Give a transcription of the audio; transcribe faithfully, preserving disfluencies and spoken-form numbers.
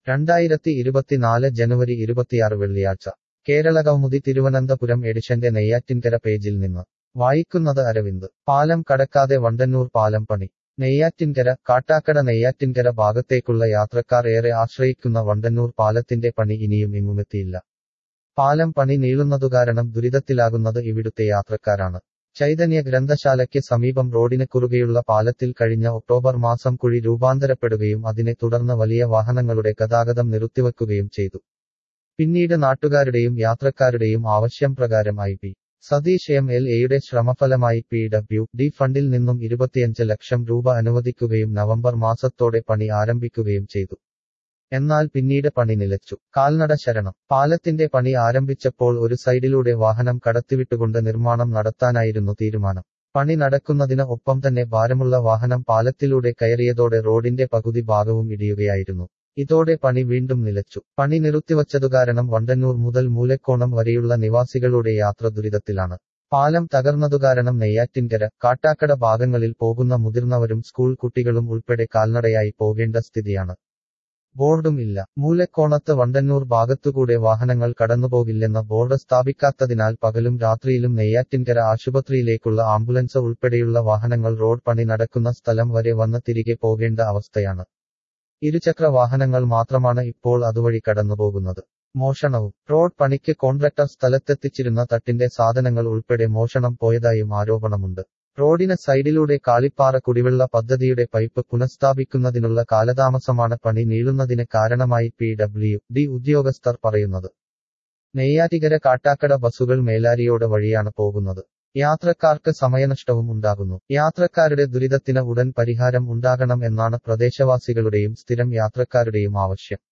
രണ്ടായിരത്തി ഇരുപത്തിനാല് ജനുവരി ഇരുപത്തിയാറ് വെള്ളിയാഴ്ച കേരളകൗമുദി തിരുവനന്തപുരം എഡിഷന്റെ നെയ്യാറ്റിൻകര പേജിൽ നിന്ന് വായിക്കുന്നത് അരവിന്ദ്. പാലം കടക്കാതെ വണ്ടന്നൂർ പാലം പണി. നെയ്യാറ്റിൻകര. കാട്ടാക്കട നെയ്യാറ്റിൻകര ഭാഗത്തേക്കുള്ള യാത്രക്കാർ ഏറെ ആശ്രയിക്കുന്ന വണ്ടന്നൂർ പാലത്തിന്റെ പണി ഇനിയും എങ്ങുമെത്തിയില്ല. പാലം പണി നീളുന്നതുകാരണം ദുരിതത്തിലാകുന്നത് ഇവിടുത്തെ യാത്രക്കാരാണ്. ചൈതന്യ ഗ്രന്ഥശാലയ്ക്ക് സമീപം റോഡിന് കുറുകെയുള്ള പാലത്തിൽ കഴിഞ്ഞ ഒക്ടോബർ മാസം കുഴി രൂപാന്തരപ്പെടുകയും അതിനെ തുടർന്ന് വലിയ വാഹനങ്ങളുടെ ഗതാഗതം നിർത്തിവെക്കുകയും ചെയ്തു. പിന്നീട് നാട്ടുകാരുടെയും യാത്രക്കാരുടെയും ആവശ്യം പ്രകാരം I P Sathish M L എയുടെ ശ്രമഫലമായി പി ഡബ്ല്യു ഡി ഫണ്ടിൽ നിന്നും ഇരുപത്തിയഞ്ച് ലക്ഷം രൂപ അനുവദിക്കുകയും നവംബർ മാസത്തോടെ പണി ആരംഭിക്കുകയും ചെയ്തു. എന്നാൽ പിന്നീട് പണി നിലച്ചു. കാൽനട ശരണം. പാലത്തിന്റെ പണി ആരംഭിച്ചപ്പോൾ ഒരു സൈഡിലൂടെ വാഹനം കടത്തിവിട്ടുകൊണ്ട് നിർമ്മാണം നടത്താനായിരുന്നു തീരുമാനം. പണി നടക്കുന്നതിന് ഒപ്പം തന്നെ ഭാരമുള്ള വാഹനം പാലത്തിലൂടെ കയറിയതോടെ റോഡിന്റെ പകുതി ഭാഗവും ഇടിയുകയായിരുന്നു. ഇതോടെ പണി വീണ്ടും നിലച്ചു. പണി നിർത്തിവച്ചതുകാരണം വണ്ടന്നൂർ മുതൽ മൂലക്കോണം വരെയുള്ള നിവാസികളുടെ യാത്ര ദുരിതത്തിലാണ്. പാലം തകർന്നതുകാരണം നെയ്യാറ്റിൻകര, കാട്ടാക്കട ഭാഗങ്ങളിൽ പോകുന്ന മുതിർന്നവരും സ്കൂൾ കുട്ടികളും ഉൾപ്പെടെ കാൽനടയായി പോകേണ്ട സ്ഥിതിയാണ്. ബോർഡും ഇല്ല. മൂലക്കോണത്ത് വണ്ടന്നൂർ ഭാഗത്തുകൂടെ വാഹനങ്ങൾ കടന്നുപോകില്ലെന്ന ബോർഡ് സ്ഥാപിക്കാത്തതിനാൽ പകലും രാത്രിയിലും നെയ്യാറ്റിൻകര ആശുപത്രിയിലേക്കുള്ള ആംബുലൻസ് ഉൾപ്പെടെയുള്ള വാഹനങ്ങൾ റോഡ് പണി നടക്കുന്ന സ്ഥലം വരെ വന്ന് തിരികെ പോകേണ്ട അവസ്ഥയാണ്. ഇരുചക്ര വാഹനങ്ങൾ മാത്രമാണ് ഇപ്പോൾ അതുവഴി കടന്നുപോകുന്നത്. മോഷണവും. റോഡ് പണിക്ക് കോൺട്രാക്ടർ സ്ഥലത്തെത്തിച്ചിരുന്ന തട്ടിന്റെ സാധനങ്ങൾ ഉൾപ്പെടെ മോഷണം പോയതായും ആരോപണമുണ്ട്. റോഡിന് സൈഡിലൂടെ കാളിപ്പാറ കുടിവെള്ള പദ്ധതിയുടെ പൈപ്പ് പുനഃസ്ഥാപിക്കുന്നതിനുള്ള കാലതാമസമാണ് പണി നീളുന്നതിന് കാരണമായി പി ഡബ്ല്യു ഡി ഉദ്യോഗസ്ഥർ പറയുന്നത്. നെയ്യാറ്റിൻകര കാട്ടാക്കട ബസുകൾ മേലാരിയോട് വഴിയാണ് പോകുന്നത്. യാത്രക്കാർക്ക് സമയനഷ്ടവും ഉണ്ടാകുന്നു. യാത്രക്കാരുടെ ദുരിതത്തിന് ഉടൻ പരിഹാരം ഉണ്ടാകണം എന്നാണ് പ്രദേശവാസികളുടെയും സ്ഥിരം യാത്രക്കാരുടെയും ആവശ്യം.